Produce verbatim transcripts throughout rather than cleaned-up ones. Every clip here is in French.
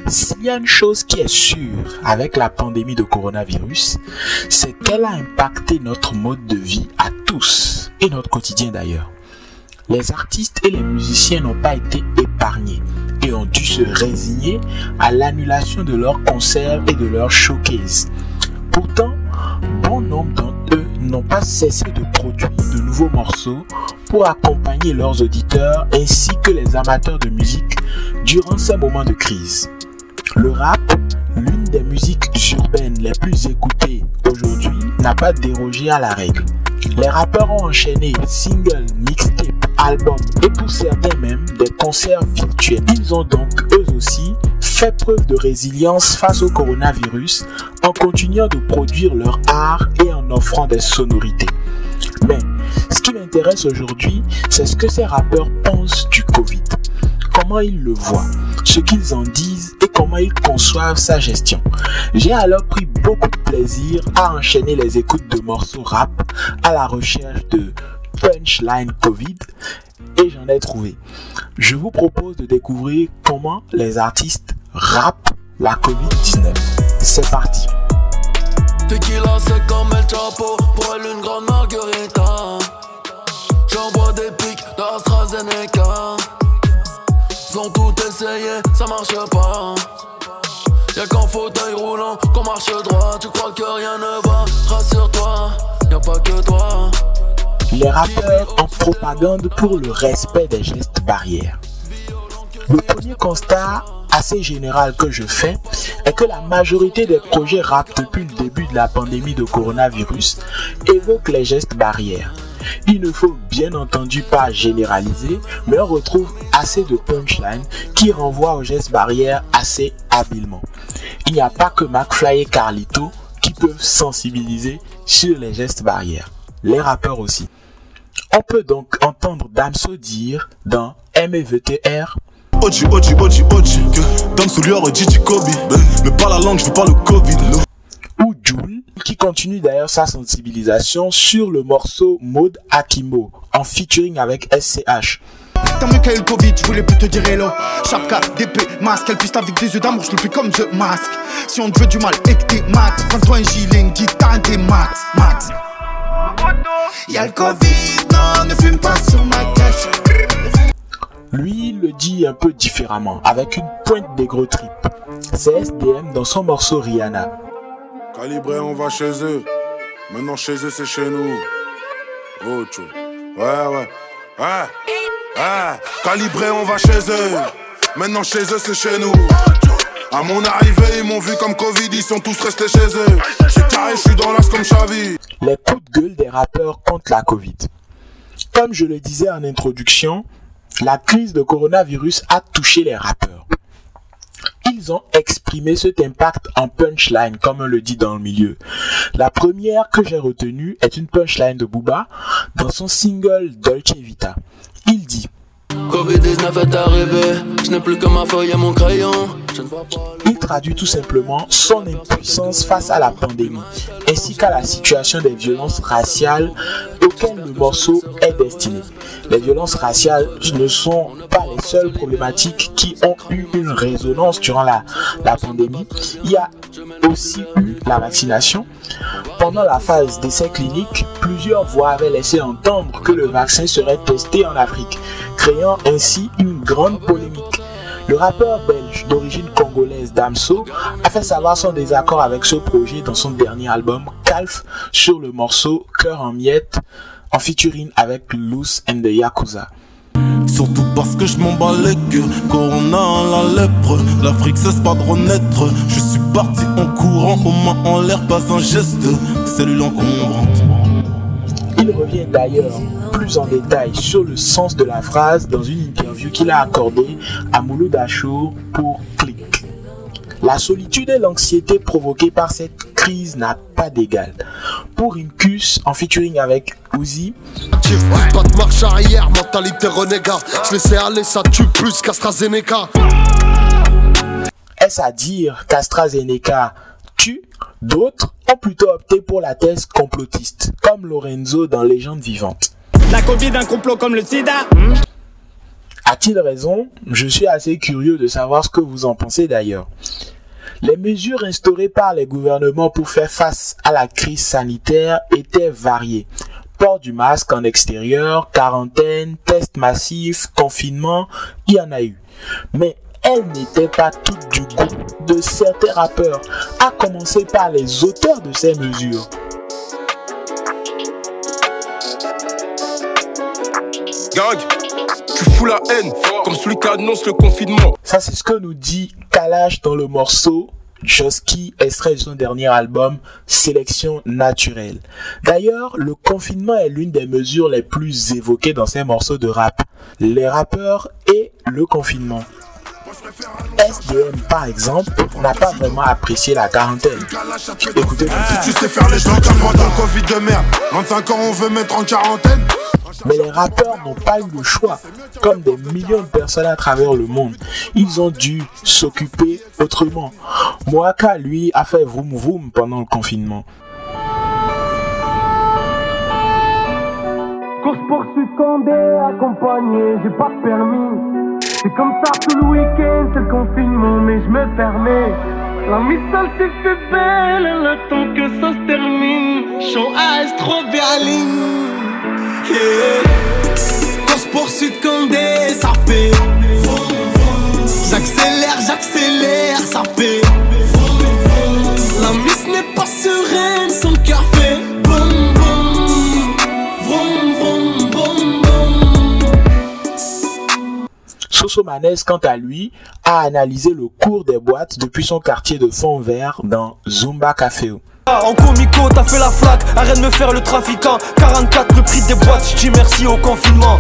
S'il y a une chose qui est sûre avec la pandémie de coronavirus, c'est qu'elle a impacté notre mode de vie à tous, et notre quotidien d'ailleurs. Les artistes et les musiciens n'ont pas été épargnés et ont dû se résigner à l'annulation de leurs concerts et de leurs showcases. Pourtant, bon nombre d'entre eux n'ont pas cessé de produire de nouveaux morceaux pour accompagner leurs auditeurs ainsi que les amateurs de musique durant ces moments de crise. Le rap, l'une des musiques urbaines les plus écoutées aujourd'hui, n'a pas dérogé à la règle. Les rappeurs ont enchaîné singles, mixtapes, albums et pour certains même des concerts virtuels. Ils ont donc eux aussi fait preuve de résilience face au coronavirus en continuant de produire leur art et en offrant des sonorités. Mais ce qui m'intéresse aujourd'hui, c'est ce que ces rappeurs pensent du Covid. Comment ils le voient, ce qu'ils en disent et comment ils conçoivent sa gestion. J'ai alors pris beaucoup de plaisir à enchaîner les écoutes de morceaux rap à la recherche de punchline Covid et j'en ai trouvé. Je vous propose de découvrir comment les artistes rappent la covid dix-neuf. C'est parti. Tequila c'est comme El Chapo, pour elle une grande margarita. J'envoie des pics d'AstraZeneca. Ils ont tout essayé, ça marche pas. Y'a qu'en fauteuil roulant qu'on marche droit. Tu crois que rien ne va, rassure-toi, y'a pas que toi. Les rappeurs en propagande pour le respect des gestes barrières. Le premier constat assez général que je fais est que la majorité des projets rap depuis le début de la pandémie de coronavirus évoquent les gestes barrières. Il ne faut bien entendu pas généraliser, mais on retrouve assez de punchlines qui renvoient aux gestes barrières assez habilement. Il n'y a pas que McFly et Carlito qui peuvent sensibiliser sur les gestes barrières. Les rappeurs aussi. On peut donc entendre Damso dire dans M V T R Oji, Oji, Oji, Oji, que Damso lui aurait dit du Kobe, mais pas la langue, je veux pas le Covid. Ou Jul, qui continue d'ailleurs sa sensibilisation sur le morceau Mode Akimo, en featuring avec S C H. Tant mieux qu'il y a eu le Covid, je voulais plus te dire hello. Chapka, D P, masque, elle piste avec des yeux d'amour, je le fais comme The Mask. Si on te veut du mal et que t'es max, prends-toi un gilet, une guitare, t'es max, max. Y'a le Covid, non, ne fume pas sur ma cache. Lui le dit un peu différemment, avec une pointe des gros tripes. C'est S D M dans son morceau Rihanna. Calibré, on va chez eux. Maintenant chez eux, c'est chez nous. Oh, tchou. Ouais, ouais. Ouais. Ouais. Calibré, on va chez eux. Maintenant chez eux, c'est chez nous. À mon arrivée, ils m'ont vu comme Covid, ils sont tous restés chez eux. C'est carré, je suis dans l'as comme Xavi. Les coups de gueule des rappeurs contre la Covid. Comme je le disais en introduction, la crise de coronavirus a touché les rappeurs. Ils ont exprimé cet impact en punchline, comme on le dit dans le milieu. La première que j'ai retenue est une punchline de Booba dans son single Dolce Vita. Il dit covid dix-neuf est arrivé, je n'ai plus que ma feuille et mon crayon. Il traduit tout simplement son impuissance face à la pandémie, ainsi qu'à la situation des violences raciales auxquelles le morceau est destiné. Les violences raciales ne sont pas les seules problématiques qui ont eu une résonance durant la, la pandémie. Il y a aussi eu la vaccination. Pendant la phase d'essai clinique, plusieurs voix avaient laissé entendre que le vaccin serait testé en Afrique, créant ainsi une grande polémique. Le rappeur belge d'origine congolaise Damso a fait savoir son désaccord avec ce projet dans son dernier album Calf sur le morceau Cœur en miettes en featuring avec Loose and the Yakuza. Surtout parce que je m'en bats les queues. Corona, la lèpre, l'Afrique cesse pas de renaître. Je suis parti en courant, aux mains en l'air, pas un geste. Cellule encombrante. Il revient d'ailleurs plus en détail sur le sens de la phrase dans une interview qu'il a accordée à Mouloud Achour pour Click. La solitude et l'anxiété provoquées par cette crise n'a pas d'égal. Pour Incus, en featuring avec Uzi, pas de marche arrière, mentalité renégat. Je laissais aller, ça tue plus qu'AstraZeneca. Est-ce à dire qu'AstraZeneca tue? D'autres ont plutôt opté pour la thèse complotiste, comme Lorenzo dans Légende vivante. La Covid, un complot comme le sida. A-t-il raison? Je suis assez curieux de savoir ce que vous en pensez d'ailleurs. Les mesures instaurées par les gouvernements pour faire face à la crise sanitaire étaient variées. Port du masque en extérieur, quarantaine, tests massifs, confinement, il y en a eu. Mais elles n'étaient pas toutes du goût de certains rappeurs, à commencer par les auteurs de ces mesures. Gang, tu fous la haine, comme celui qui annonce le confinement. Ça, c'est ce que nous dit Kalash dans le morceau Joski, extrait de son dernier album Sélection naturelle. D'ailleurs, le confinement est l'une des mesures les plus évoquées dans ces morceaux de rap. Les rappeurs et le confinement. S D M par exemple n'a pas vraiment apprécié la quarantaine. Écoutez, si tu sais faire les trucs avant ton Covid de merde, vingt-cinq ans on veut mettre en quarantaine. Mais les rappeurs n'ont pas eu le choix, comme des millions de personnes à travers le monde. Ils ont dû s'occuper autrement. Moaka, lui, a fait vroom vroom pendant le confinement. Course poursuite Condé, accompagné, j'ai pas de permis. C'est comme ça tout le week-end, c'est le confinement, mais je me permets. La missale s'est fait belle, elle attend que ça se termine. Chant A S trop Berlin. Yeah. Course poursuite Condé, ça fait. J'accélère, j'accélère, ça fait. La miss n'est pas sereine, son cœur fait. Boum boum, vroom vroom, boum boum. Sosomanes, quant à lui, a analysé le cours des boîtes depuis son quartier de fond vert dans Zumba Café. En comico, t'as fait la flaque, arrête de me faire le trafiquant. quarante-quatre, le prix des boîtes, je dis merci au confinement.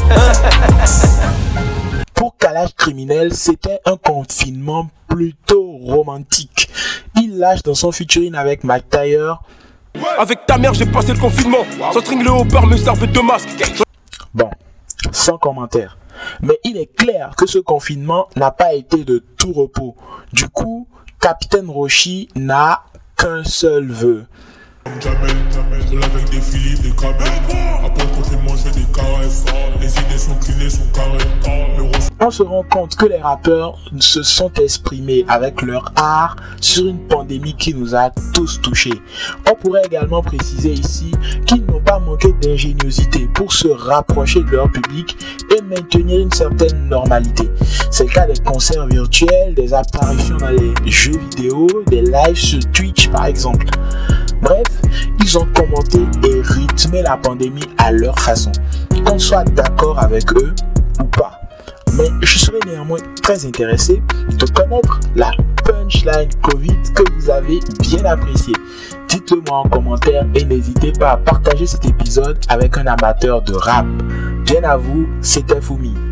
Pour Kalash Criminel, c'était un confinement plutôt romantique. Il lâche dans son featuring avec Mike Tyler. Avec ta mère, j'ai passé le confinement. Sans string le haut-peur me servait de masque. Bon, sans commentaire. Mais il est clair que ce confinement n'a pas été de tout repos. Du coup, Capitaine Roshi n'a qu'un seul vœu. Jamais, jamais, je roule avec des filets, des câbles. Après le confinement, je fais des caresses. Les idées sont cleanées, sont carrées. On se rend compte que les rappeurs se sont exprimés avec leur art sur une pandémie qui nous a tous touchés. On pourrait également préciser ici qu'ils n'ont pas manqué d'ingéniosité pour se rapprocher de leur public et maintenir une certaine normalité. C'est le cas des concerts virtuels, des apparitions dans les jeux vidéo, des lives sur Twitch par exemple. Bref, ils ont commenté et rythmé la pandémie à leur façon. Qu'on soit d'accord avec eux ou pas. Mais je serais néanmoins très intéressé de connaître la punchline Covid que vous avez bien appréciée. Dites-le moi en commentaire et n'hésitez pas à partager cet épisode avec un amateur de rap. Bien à vous, c'était Fumi.